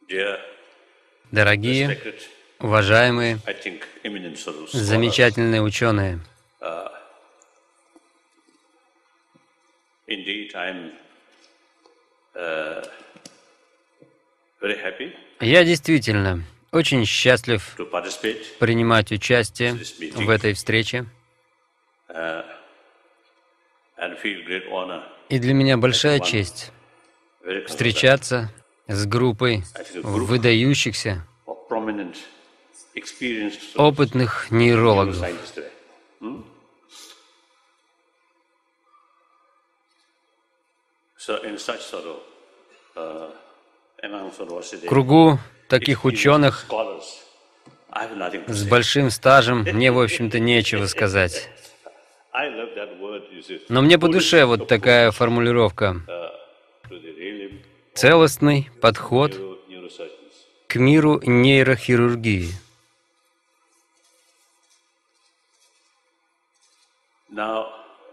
Dear, Дорогие, respected, уважаемые, I think, eminent scholars, замечательные ученые, indeed, I'm very happy я действительно очень счастлив to participate принимать in участие this в meeting этой встрече. and feel great honor. И для меня большая Everyone честь very close to that. встречаться с группой Actually, a group выдающихся, of prominent, experienced опытных нейрологов. neuroscientists today. So, in such sort of among В кругу таких ученых scholars, I have nothing to с say. большим стажем мне, в общем-то, нечего сказать. I love that word. You see, Но мне по душе вот такая формулировка. to the realm Целостный подход neurosurgeons. к миру нейрохирургии. Now,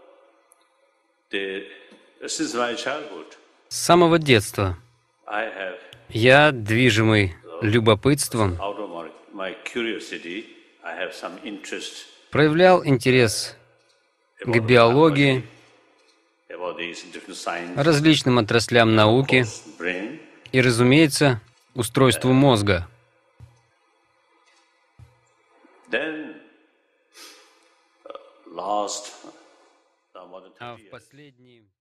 since my childhood, С самого детства I have, я, движимый любопытством, out of my curiosity, I have some interest проявлял интерес к about биологии, about these different sciences, различным отраслям науки brain. и, разумеется, устройству мозга. Then, last more than 30 А в years, последние